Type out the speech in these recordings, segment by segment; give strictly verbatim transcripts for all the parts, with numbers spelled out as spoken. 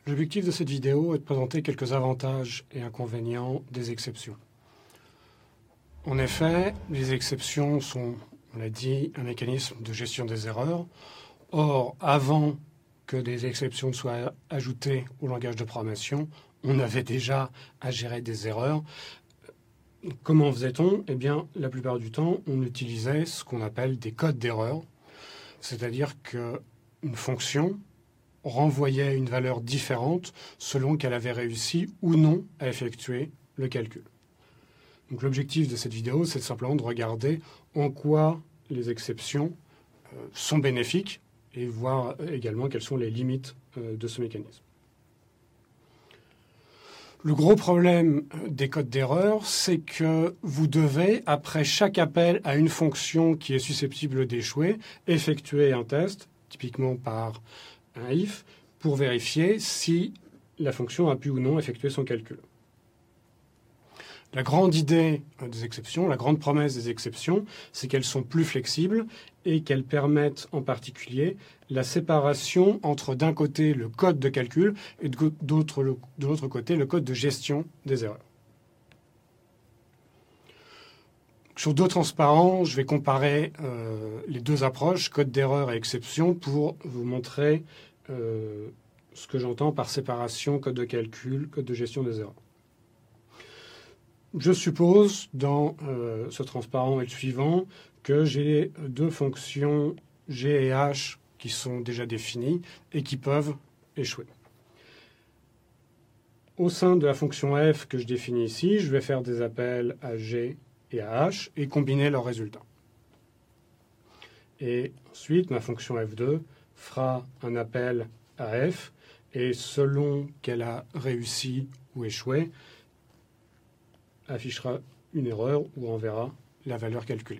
L'objectif de cette vidéo est de présenter quelques avantages et inconvénients des exceptions. En effet, les exceptions sont, on l'a dit, un mécanisme de gestion des erreurs. Or, avant que des exceptions ne soient ajoutées au langage de programmation, on avait déjà à gérer des erreurs. Comment faisait-on? Eh bien, la plupart du temps, on utilisait ce qu'on appelle des codes d'erreur, c'est-à-dire qu'une fonction renvoyait une valeur différente selon qu'elle avait réussi ou non à effectuer le calcul. Donc, l'objectif de cette vidéo, c'est simplement de regarder en quoi les exceptions euh, sont bénéfiques et voir également quelles sont les limites euh, de ce mécanisme. Le gros problème des codes d'erreur, c'est que vous devez, après chaque appel à une fonction qui est susceptible d'échouer, effectuer un test, typiquement par un if, pour vérifier si la fonction a pu ou non effectuer son calcul. La grande idée des exceptions, la grande promesse des exceptions, c'est qu'elles sont plus flexibles et qu'elles permettent en particulier la séparation entre d'un côté le code de calcul et de l'autre côté le code de gestion des erreurs. Sur deux transparents, je vais comparer euh, les deux approches, code d'erreur et exception, pour vous montrer euh, ce que j'entends par séparation, code de calcul, code de gestion des erreurs. Je suppose, dans euh, ce transparent et le suivant, que j'ai deux fonctions G et H qui sont déjà définies et qui peuvent échouer. Au sein de la fonction f que je définis ici, je vais faire des appels à G et à H et combiner leurs résultats. Et ensuite, ma fonction f deux fera un appel à f et selon qu'elle a réussi ou échoué, affichera une erreur ou enverra la valeur calculée.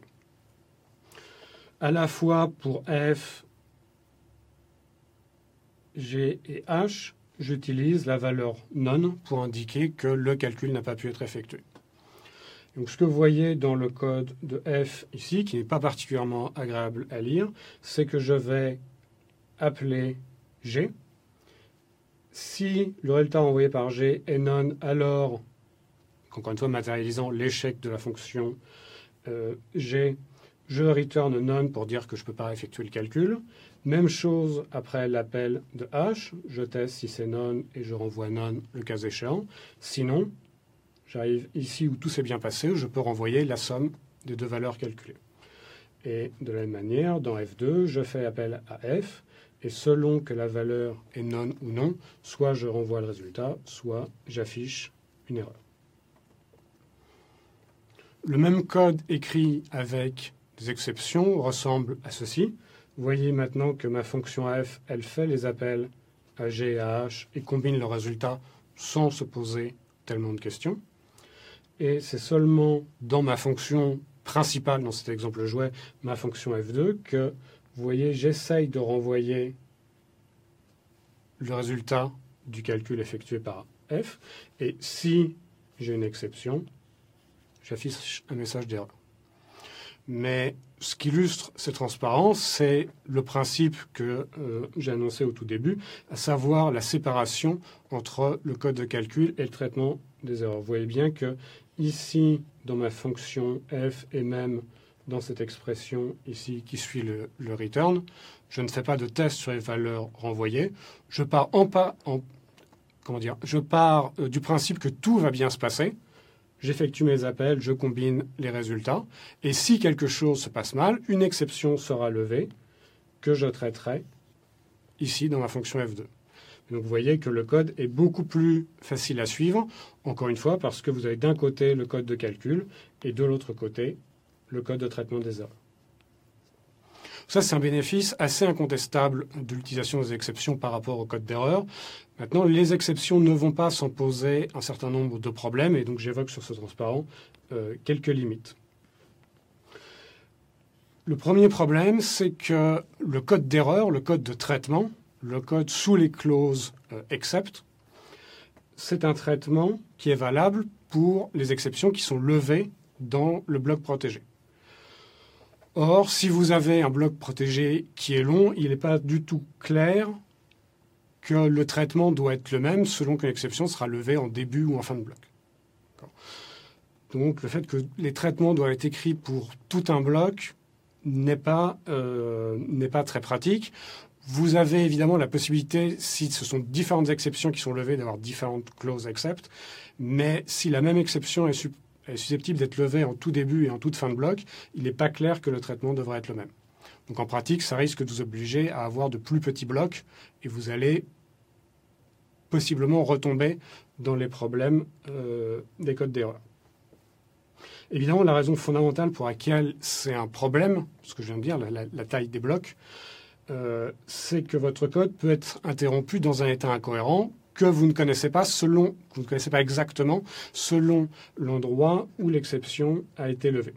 À la fois pour f, g et h, j'utilise la valeur none pour indiquer que le calcul n'a pas pu être effectué. Donc, ce que vous voyez dans le code de f ici, qui n'est pas particulièrement agréable à lire, c'est que je vais appeler g. Si le résultat envoyé par g est none, alors encore une fois, matérialisant l'échec de la fonction euh, G, je return none pour dire que je ne peux pas effectuer le calcul. Même chose après l'appel de H, je teste si c'est none et je renvoie none le cas échéant. Sinon, j'arrive ici où tout s'est bien passé, où je peux renvoyer la somme des deux valeurs calculées. Et de la même manière, dans f deux, je fais appel à f, et selon que la valeur est none ou non, soit je renvoie le résultat, soit j'affiche une erreur. Le même code écrit avec des exceptions ressemble à ceci. Vous voyez maintenant que ma fonction f, elle fait les appels à g et à h et combine le résultat sans se poser tellement de questions. Et c'est seulement dans ma fonction principale, dans cet exemple jouet, ma fonction f deux, que vous voyez, j'essaye de renvoyer le résultat du calcul effectué par f. Et si j'ai une exception, j'affiche un message d'erreur. Mais ce qui illustre cette transparence, c'est le principe que euh, j'ai annoncé au tout début, à savoir la séparation entre le code de calcul et le traitement des erreurs. Vous voyez bien que ici, dans ma fonction f et même dans cette expression ici qui suit le, le return, je ne fais pas de test sur les valeurs renvoyées. Je pars, en pas, en, comment dire, je pars euh, du principe que tout va bien se passer. J'effectue mes appels, je combine les résultats. Et si quelque chose se passe mal, une exception sera levée que je traiterai ici dans ma fonction f deux. Donc vous voyez que le code est beaucoup plus facile à suivre, encore une fois, parce que vous avez d'un côté le code de calcul et de l'autre côté le code de traitement des erreurs. Ça, c'est un bénéfice assez incontestable de l'utilisation des exceptions par rapport au code d'erreur. Maintenant, les exceptions ne vont pas sans poser un certain nombre de problèmes, et donc j'évoque sur ce transparent euh, quelques limites. Le premier problème, c'est que le code d'erreur, le code de traitement, le code sous les clauses euh, except, c'est un traitement qui est valable pour les exceptions qui sont levées dans le bloc protégé. Or, si vous avez un bloc protégé qui est long, il n'est pas du tout clair que le traitement doit être le même selon qu'une exception sera levée en début ou en fin de bloc. Donc le fait que les traitements doivent être écrits pour tout un bloc n'est pas, euh, n'est pas très pratique. Vous avez évidemment la possibilité, si ce sont différentes exceptions qui sont levées, d'avoir différentes clauses accept, mais si la même exception est, su- est susceptible d'être levée en tout début et en toute fin de bloc, il n'est pas clair que le traitement devrait être le même. Donc en pratique, ça risque de vous obliger à avoir de plus petits blocs et vous allez possiblement retomber dans les problèmes euh, des codes d'erreur. Évidemment, la raison fondamentale pour laquelle c'est un problème, ce que je viens de dire, la, la, la taille des blocs, euh, c'est que votre code peut être interrompu dans un état incohérent que vous ne connaissez pas selon, que vous ne connaissez pas exactement selon l'endroit où l'exception a été levée.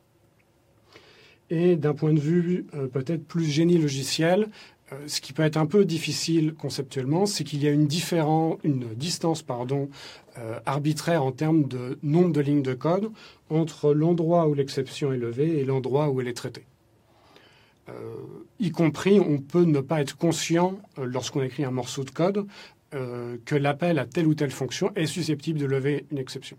Et d'un point de vue euh, peut-être plus génie logiciel, euh, ce qui peut être un peu difficile conceptuellement, c'est qu'il y a une, différent, une distance pardon, euh, arbitraire en termes de nombre de lignes de code entre l'endroit où l'exception est levée et l'endroit où elle est traitée. Euh, y compris, on peut ne pas être conscient, euh, lorsqu'on écrit un morceau de code, euh, que l'appel à telle ou telle fonction est susceptible de lever une exception.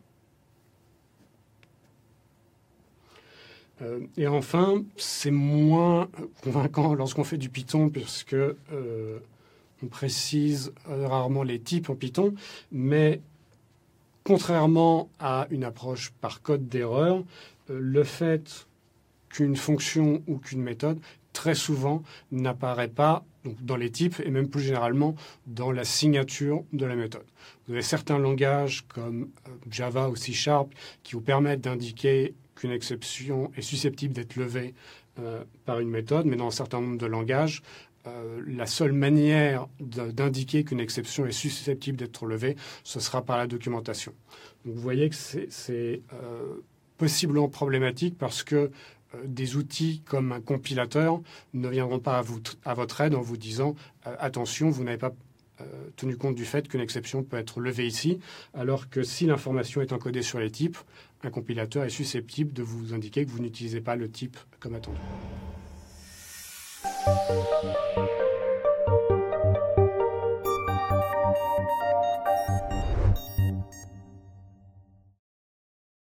Euh, et enfin, c'est moins convaincant lorsqu'on fait du Python, puisque euh, on précise euh, rarement les types en Python, mais contrairement à une approche par code d'erreur, euh, le fait qu'une fonction ou qu'une méthode, très souvent, n'apparaît pas donc, dans les types et même plus généralement dans la signature de la méthode. Vous avez certains langages comme euh, Java ou C Sharp qui vous permettent d'indiquer qu'une exception est susceptible d'être levée euh, par une méthode, mais dans un certain nombre de langages, euh, la seule manière de, d'indiquer qu'une exception est susceptible d'être levée, ce sera par la documentation. Donc vous voyez que c'est, c'est euh, possiblement problématique parce que euh, des outils comme un compilateur ne viendront pas à, vous, à votre aide en vous disant euh, « attention, vous n'avez pas euh, tenu compte du fait qu'une exception peut être levée ici », alors que si l'information est encodée sur les types, un compilateur est susceptible de vous indiquer que vous n'utilisez pas le type comme attendu.